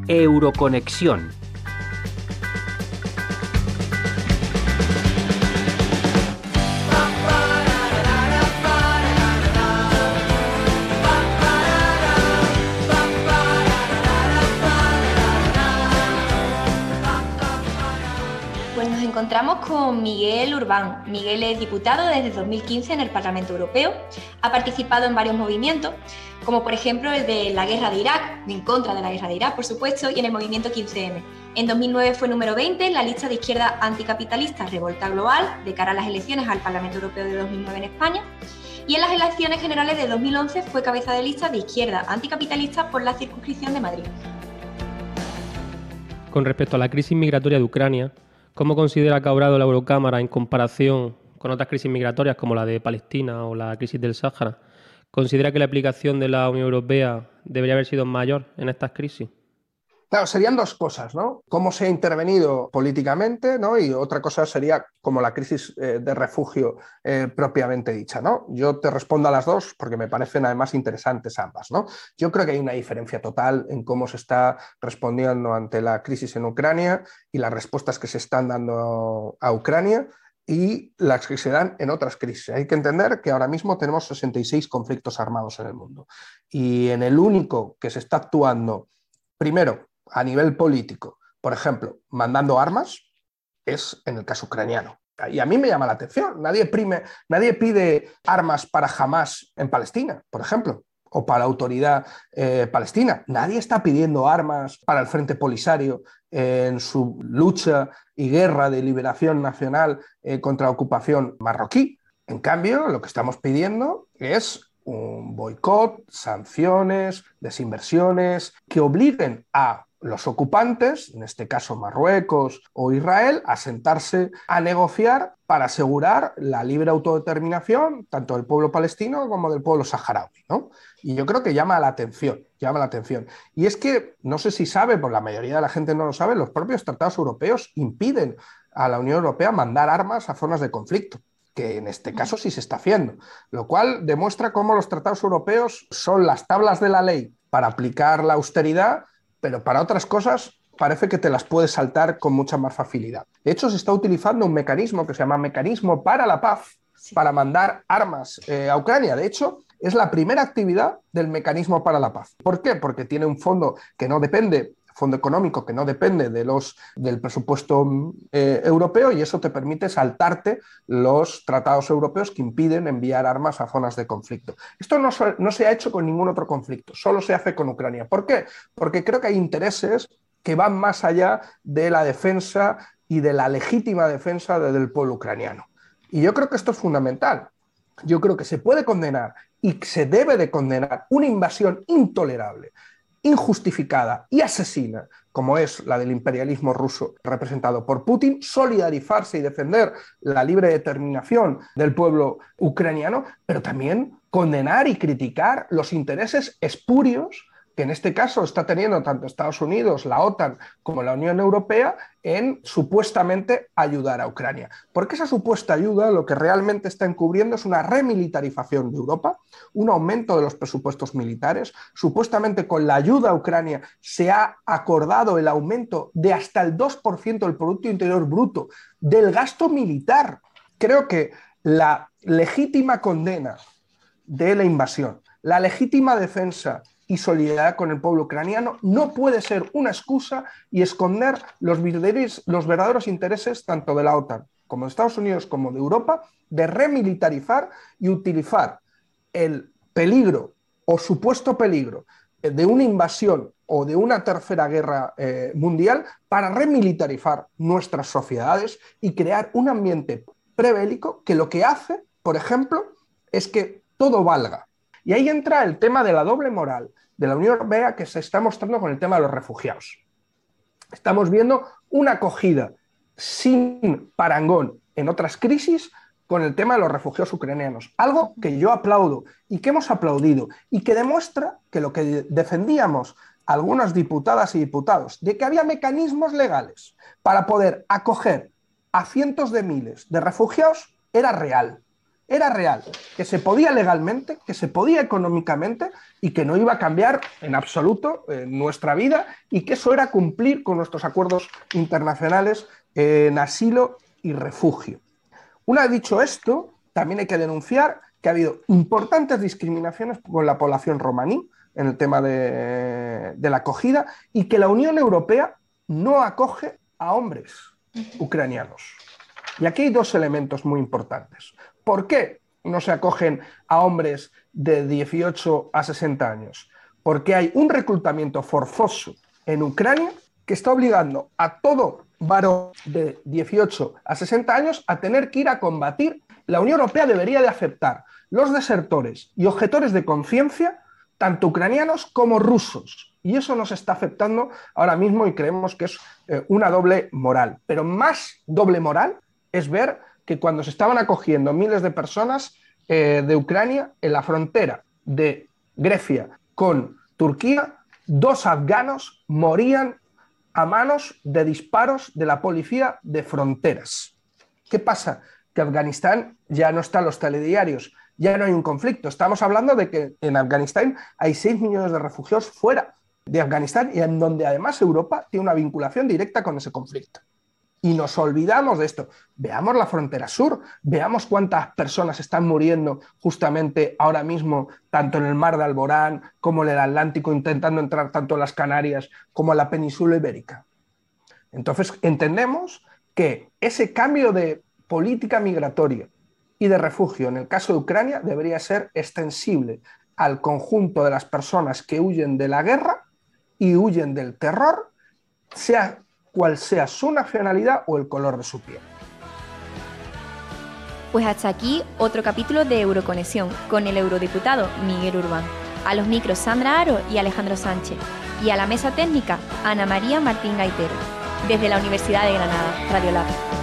Euroconexión. Nos encontramos con Miguel Urbán. Miguel es diputado desde 2015 en el Parlamento Europeo. Ha participado en varios movimientos, como por ejemplo el de la guerra de Irak, en contra de la guerra de Irak, por supuesto, y en el movimiento 15M. En 2009 fue número 20 en la lista de izquierda anticapitalista Revolta Global, de cara a las elecciones al Parlamento Europeo de 2009 en España. Y en las elecciones generales de 2011 fue cabeza de lista de izquierda anticapitalista por la circunscripción de Madrid. Con respecto a la crisis migratoria de Ucrania, ¿cómo considera que ha obrado la Eurocámara en comparación con otras crisis migratorias como la de Palestina o la crisis del Sáhara? ¿Considera que la aplicación de la Unión Europea debería haber sido mayor en estas crisis? Claro, serían dos cosas, ¿no? Cómo se ha intervenido políticamente, ¿no? Y otra cosa sería como la crisis de refugio propiamente dicha, ¿no? Yo te respondo a las dos porque me parecen además interesantes ambas, ¿no? Yo creo que hay una diferencia total en cómo se está respondiendo ante la crisis en Ucrania y las respuestas que se están dando a Ucrania y las que se dan en otras crisis. Hay que entender que ahora mismo tenemos 66 conflictos armados en el mundo y en el único que se está actuando, primero, a nivel político, por ejemplo, mandando armas, es en el caso ucraniano. Y a mí me llama la atención. Nadie pide armas para Hamás en Palestina, por ejemplo, o para la autoridad palestina. Nadie está pidiendo armas para el Frente Polisario en su lucha y guerra de liberación nacional contra la ocupación marroquí. En cambio, lo que estamos pidiendo es un boicot, sanciones, desinversiones que obliguen a los ocupantes, en este caso Marruecos o Israel, a sentarse a negociar para asegurar la libre autodeterminación tanto del pueblo palestino como del pueblo saharaui, ¿no? Y yo creo que llama la atención. Y es que, no sé si sabe, pues la mayoría de la gente no lo sabe, los propios tratados europeos impiden a la Unión Europea mandar armas a zonas de conflicto, que en este caso sí se está haciendo, lo cual demuestra cómo los tratados europeos son las tablas de la ley para aplicar la austeridad, pero para otras cosas parece que te las puedes saltar con mucha más facilidad. De hecho, se está utilizando un mecanismo que se llama Mecanismo para la Paz para mandar armas a Ucrania. De hecho, es la primera actividad del Mecanismo para la Paz. ¿Por qué? Porque tiene un fondo económico que no depende del presupuesto europeo, y eso te permite saltarte los tratados europeos que impiden enviar armas a zonas de conflicto. Esto no se ha hecho con ningún otro conflicto, solo se hace con Ucrania. ¿Por qué? Porque creo que hay intereses que van más allá de la defensa y de la legítima defensa del pueblo ucraniano. Y yo creo que esto es fundamental. Yo creo que se puede condenar y se debe de condenar una invasión intolerable, injustificada y asesina, como es la del imperialismo ruso representado por Putin, solidarizarse y defender la libre determinación del pueblo ucraniano, pero también condenar y criticar los intereses espurios que en este caso está teniendo tanto Estados Unidos, la OTAN, como la Unión Europea en supuestamente ayudar a Ucrania. Porque esa supuesta ayuda lo que realmente está encubriendo es una remilitarización de Europa, un aumento de los presupuestos militares. Supuestamente con la ayuda a Ucrania se ha acordado el aumento de hasta el 2% del Producto Interior Bruto del gasto militar. Creo que la legítima condena de la invasión, la legítima defensa y solidaridad con el pueblo ucraniano no puede ser una excusa y esconder los verdaderos intereses tanto de la OTAN como de Estados Unidos como de Europa de remilitarizar y utilizar el peligro o supuesto peligro de una invasión o de una tercera guerra mundial para remilitarizar nuestras sociedades y crear un ambiente prebélico que lo que hace, por ejemplo, es que todo valga. Y ahí entra el tema de la doble moral de la Unión Europea que se está mostrando con el tema de los refugiados. Estamos viendo una acogida sin parangón en otras crisis con el tema de los refugiados ucranianos. Algo que yo aplaudo y que hemos aplaudido y que demuestra que lo que defendíamos algunas diputadas y diputados, de que había mecanismos legales para poder acoger a cientos de miles de refugiados, era real. era real, que se podía legalmente, que se podía económicamente y que no iba a cambiar en absoluto nuestra vida y que eso era cumplir con nuestros acuerdos internacionales en asilo y refugio. Una vez dicho esto, también hay que denunciar que ha habido importantes discriminaciones con la población romaní en el tema de la acogida y que la Unión Europea no acoge a hombres ucranianos. Y aquí hay dos elementos muy importantes. ¿Por qué no se acogen a hombres de 18 a 60 años? Porque hay un reclutamiento forzoso en Ucrania que está obligando a todo varón de 18 a 60 años a tener que ir a combatir. La Unión Europea debería de aceptar los desertores y objetores de conciencia, tanto ucranianos como rusos. Y eso nos está afectando ahora mismo y creemos que es una doble moral. Pero más doble moral es ver que cuando se estaban acogiendo miles de personas de Ucrania, en la frontera de Grecia con Turquía, 2 afganos morían a manos de disparos de la policía de fronteras. ¿Qué pasa? Que Afganistán ya no está en los telediarios, ya no hay un conflicto. Estamos hablando de que en Afganistán hay 6 millones de refugiados fuera de Afganistán y en donde además Europa tiene una vinculación directa con ese conflicto. Y nos olvidamos de esto. Veamos la frontera sur, veamos cuántas personas están muriendo justamente ahora mismo, tanto en el mar de Alborán como en el Atlántico, intentando entrar tanto en las Canarias como en la península ibérica. Entonces entendemos que ese cambio de política migratoria y de refugio en el caso de Ucrania debería ser extensible al conjunto de las personas que huyen de la guerra y huyen del terror, sea cual sea su nacionalidad o el color de su piel. Pues hasta aquí otro capítulo de Euroconexión con el eurodiputado Miguel Urbán. A los micros Sandra Aro y Alejandro Sánchez. Y a la mesa técnica Ana María Martín Gaitero. Desde la Universidad de Granada, Radiolab.